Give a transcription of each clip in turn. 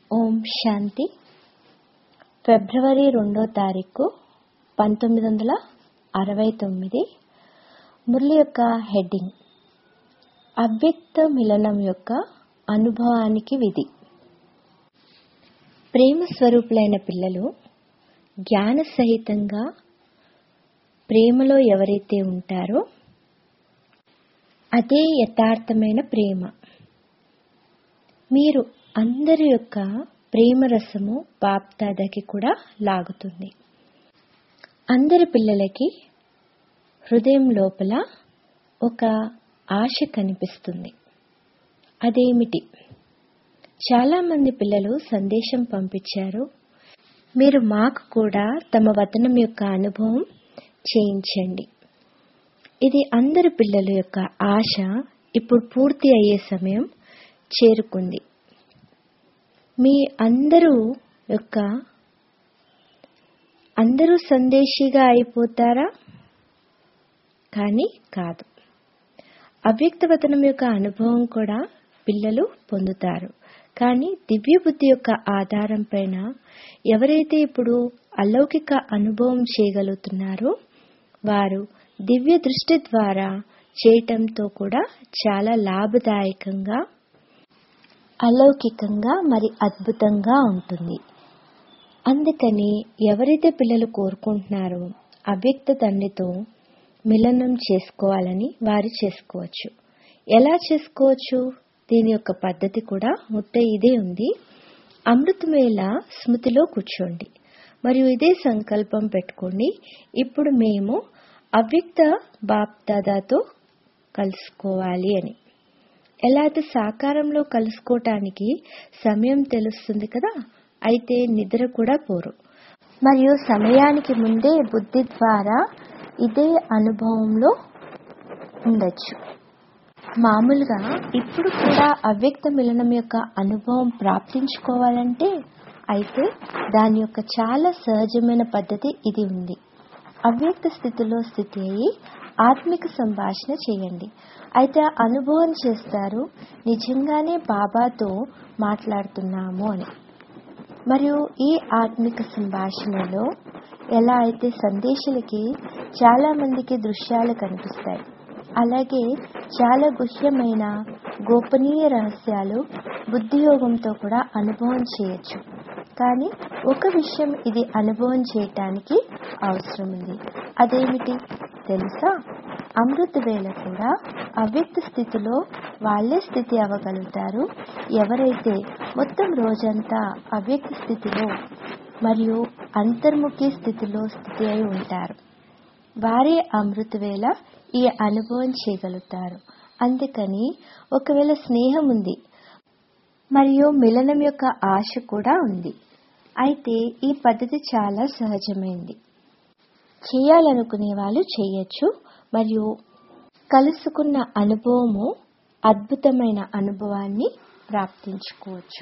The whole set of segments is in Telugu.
ఓం శాంతి. ఫిబ్రవరి 2వ తారీఖు 1969. మురళి యొక్క హెడ్డింగ్ అవ్యక్త మిలనం యొక్క అనుభవానికి విధి. ప్రేమ స్వరూపులైన పిల్లలు జ్ఞాన సహితంగా ప్రేమలో ఎవరైతే ఉంటారో అదే యథార్థమైన ప్రేమ. మీరు అందరి యొక్క ప్రేమ రసము బాప్దాదాకి కూడా లాగుతుంది. అందరి పిల్లలకి హృదయం లోపల ఒక ఆశ కనిపిస్తుంది. అదేమిటి? చాలా మంది పిల్లలు సందేశం పంపించారు, మీరు మాకు కూడా తమ వతనం యొక్క అనుభవం చేయించండి. ఇది అందరి పిల్లల యొక్క ఆశ ఇప్పుడు పూర్తి అయ్యే సమయం చేరుకుంది. మీ అందరూ సందేశిగా అయిపోతారా? కానీ కాదు. అవ్యక్తవతనం యొక్క అనుభవం కూడా పిల్లలు పొందుతారు. కానీ దివ్య బుద్ధి యొక్క ఆధారం పైన ఎవరైతే ఇప్పుడు అలౌకిక అనుభవం చేయగలుగుతున్నారో వారు దివ్య దృష్టి ద్వారా చేయటంతో కూడా చాలా లాభదాయకంగా, అలౌకికంగా మరి అద్భుతంగా ఉంటుంది. అందుకని ఎవరైతే పిల్లలు కోరుకుంటున్నారో అవ్యక్త తండ్రితో మిలనం చేసుకోవాలని వారు చేసుకోవచ్చు. ఎలా చేసుకోవచ్చు? దీని యొక్క పద్ధతి కూడా ఇదే ఉంది. అమృతవేళ స్మృతిలో కూర్చోండి మరియు ఇదే సంకల్పం పెట్టుకోండి, ఇప్పుడు మేము అవ్యక్త బాప్దాదాతో కలుసుకోవాలి అని. ఎలా అయితే సాకారంలో కలుసుకోవటానికి సమయం తెలుస్తుంది కదా, అయితే నిద్ర కూడా పోరు. మరియు సమయానికి ముందే బుద్ధి ద్వారా ఇదే అనుభవంలో ఉండొచ్చు. మామూలుగా ఇప్పుడు కూడా అవ్యక్త మిలనం యొక్క అనుభవం ప్రాప్తించుకోవాలంటే అయితే దాని యొక్క చాలా సహజమైన పద్ధతి ఇది ఉంది. అవ్యక్త స్థితిలో స్థితి అయ్యి ఆత్మిక సంభాషణ చేయండి. అయితే అనుభవం చేస్తారు, నిజంగానే బాబాతో మాట్లాడుతున్నాము అని. మరియు ఈ ఆత్మిక సంభాషణలో ఎలా అయితే సందేశాలకి చాలా మందికి దృశ్యాలు కనిపిస్తాయి, అలాగే చాలా గుహ్యమైన గోపనీయ రహస్యాలు బుద్ధియోగంతో కూడా అనుభవం చేయొచ్చు. కానీ ఒక విషయం ఇది అనుభవం చేయటానికి అవసరం ఉంది. అదేమిటి తెలుసా? అమృత వేళ కూడా అవ్యక్త స్థితిలో వాళ్ళే స్థితి అవ్వగలుగుతారు ఎవరైతే మొత్తం రోజంతా అవ్యక్త స్థితిలో మరియు అంతర్ముఖి స్థితిలో స్థితి అయి ఉంటారు. వారే అమృత వేళ ఈ అనుభవం చేయగలుగుతారు. అందుకని ఒకవేళ స్నేహం ఉంది మరియు మిలనం యొక్క ఆశ కూడా ఉంది, అయితే ఈ పద్ధతి చాలా సహజమైంది. చేయాలనుకునే వాళ్ళు చేయొచ్చు మరియు కలుసుకున్న అనుభవము అద్భుతమైన అనుభవాన్ని ప్రాప్తించుకోవచ్చు.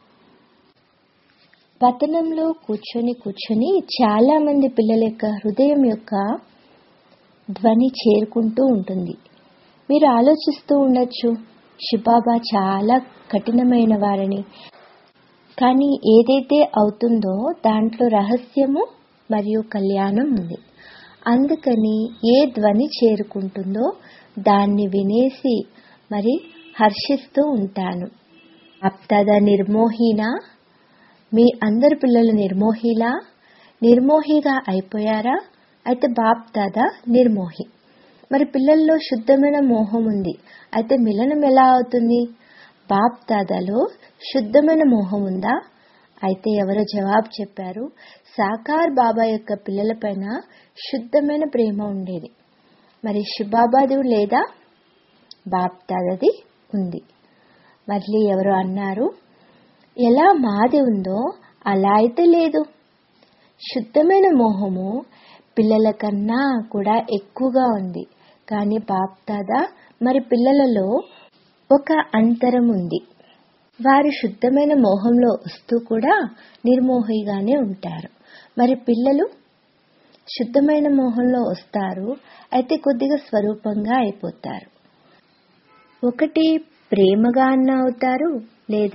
పతనంలో కూర్చొని చాలా మంది పిల్లల యొక్క హృదయం యొక్క ధ్వని చేరుకుంటూ ఉంటుంది. మీరు ఆలోచిస్తూ ఉండొచ్చు, శివబాబా చాలా కఠినమైన వారని. కానీ ఏదైతే అవుతుందో దాంట్లో రహస్యము మరియు కళ్యాణం ఉంది. అందుకని ఏ ధ్వని చేరుకుంటుందో దాన్ని వినేసి మరి హర్షిస్తూ ఉంటాను. బాప్దాదా నిర్మోహినా? మీ అందరి పిల్లలు నిర్మోహిగా అయిపోయారా? అయితే బాప్దాదా నిర్మోహి. మరి పిల్లల్లో శుద్ధమైన మోహం ఉంది, అయితే మిలనం ఎలా అవుతుంది? బాప్దాదాలో శుద్ధమైన మోహం ఉందా? అయితే ఎవరో జవాబు చెప్పారు, సాకార్ బాబా యొక్క పిల్లలపైన శుద్ధమైన ప్రేమ ఉండేది. మరి శివబాబాది లేదా? బాప్దాదాది ఉంది. మళ్ళీ ఎవరో అన్నారు, ఎలా మాది ఉందో అలా అయితే లేదు. శుద్ధమైన మోహము పిల్లల కన్నా కూడా ఎక్కువగా ఉంది. కానీ బాప్దాదా మరి పిల్లలలో ఒక అంతరం ఉంది. వారు శుద్ధమైన మోహంలో వస్తూ కూడా నిర్మోహిగానే ఉంటారు. మరి పిల్లలు శుద్ధమైన మోహంలో వస్తారు, అయితే కొద్దిగా స్వరూపంగా అయిపోతారు. ఒకటి ప్రేమగా అన్న అవుతారు లేదా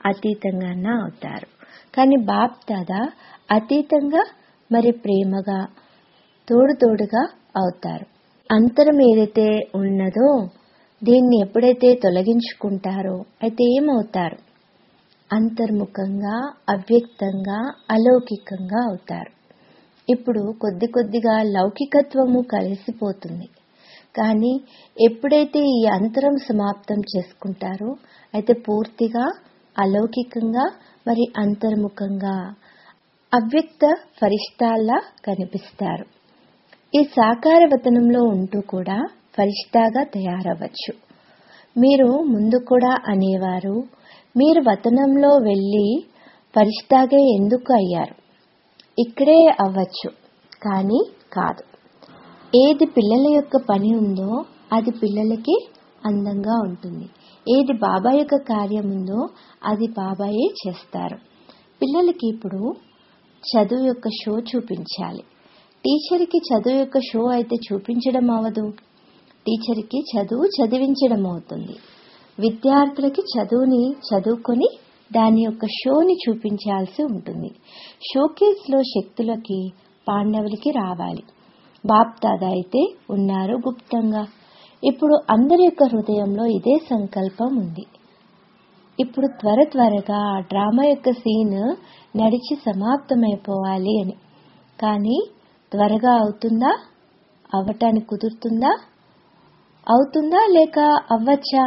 అతీతంగా అవుతారు. కానీ బాప్ దాదా అతీతంగా మరి ప్రేమగా తోడుగా అవుతారు. అంతరం ఏదైతే ఉన్నదో దీన్ని ఎప్పుడైతే తొలగించుకుంటారో అయితే ఏమవుతారు? అంతర్ముఖంగా, అవ్యక్తంగా, అలౌకికంగా అవుతారు. ఇప్పుడు కొద్దిగా లౌకికత్వము కలిసిపోతుంది. కానీ ఎప్పుడైతే ఈ అంతరం సమాప్తం చేసుకుంటారో అయితే పూర్తిగా అలౌకికంగా మరి అంతర్ముఖంగా అవ్యక్త ఫరిష్టాల్లా కనిపిస్తారు. ఈ సాకార వతనంలో ఉంటూ కూడా ఫరిష్టాగా తయారవ్వచ్చు. మీరు ముందు కూడా అనేవారు, మీరు వతనంలో వెళ్ళి ఫరిష్టాగా ఎందుకు అయ్యారు? ఇక్కడే అవ్వచ్చు, కానీ కాదు. ఏది పిల్లల యొక్క పని ఉందో అది పిల్లలకి అందంగా ఉంటుంది. ఏది బాబా యొక్క కార్యం ఉందో అది బాబాయే చేస్తారు. పిల్లలకి ఇప్పుడు చదువు యొక్క షో చూపించాలి. టీచర్కి చదువు యొక్క షో అయితే చూపించడం అవ్వదు. టీచర్కి చదువు చదివించడం అవుతుంది. విద్యార్థులకి చదువుని చదువుకొని దాని యొక్క షోని చూపించాల్సి ఉంటుంది. షోకేస్లో శక్తులకి పాండవులకి రావాలి. బాప్ దాదా అయితే ఉన్నారు గుప్తంగా. ఇప్పుడు అందరి యొక్క హృదయంలో ఇదే సంకల్పం ఉంది. ఇప్పుడు త్వరగా ఆ డ్రామా యొక్క సీన్ నడిచి సమాప్తమైపోవాలి అని. కానీ త్వరగా అవుతుందా? అవ్వటానికి కుదురుతుందా? అవుతుందా లేక అవ్వచ్చా?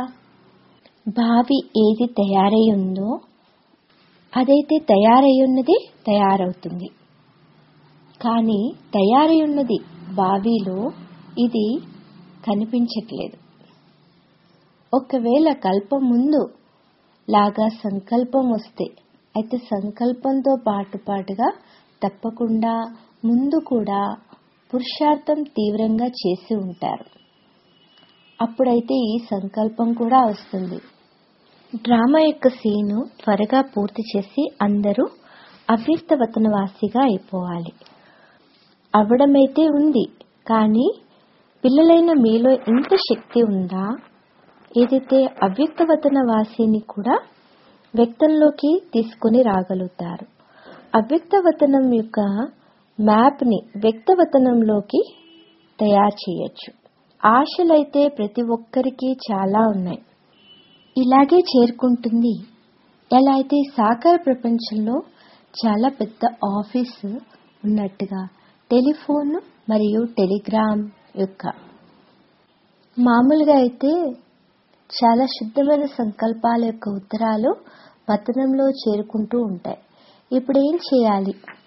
భావి ఏది తయారై ఉందో అదైతే తయారయ్యున్నది తయారవుతుంది. కానీ తయారయ్యున్నది భావిలో ఇది కనిపించట్లేదు. ఒకవేళ కల్పం ముందు లాగా సంకల్పం వస్తే అయితే సంకల్పంతో పాటుగా తప్పకుండా ముందు కూడా పురుషార్థం తీవ్రంగా చేసి ఉంటారు. అప్పుడైతే ఈ సంకల్పం కూడా వస్తుంది. డ్రామా యొక్క సీను త్వరగా పూర్తి చేసి అందరూ అవ్యక్తవతనవాసిగా అయిపోవాలి. అవ్వడమైతే ఉంది, కానీ పిల్లలైన మీలో ఇంత శక్తి ఉందా? ఏదైతే అవ్యక్తవతనవాసిని కూడా వ్యక్తంలోకి తీసుకుని రాగలుగుతారు. అవ్యక్తవతనం యొక్క మ్యాప్ని వ్యక్తవతనంలోకి తయారు చేయొచ్చు. ఆశలైతే ప్రతి ఒక్కరికి చాలా ఉన్నాయి. ఇలాగే చేరుకుంటుంది. ఎలా అయితే సాకార ప్రపంచంలో చాలా పెద్ద ఆఫీసు ఉన్నట్టుగా టెలిఫోన్ మరియు టెలిగ్రామ్ యొక్క మామూలుగా అయితే చాలా శుద్ధమైన సంకల్పాల యొక్క ఉత్తరాలు పతనంలో చేరుకుంటూ ఉంటాయి. ఇప్పుడు ఏం చేయాలి?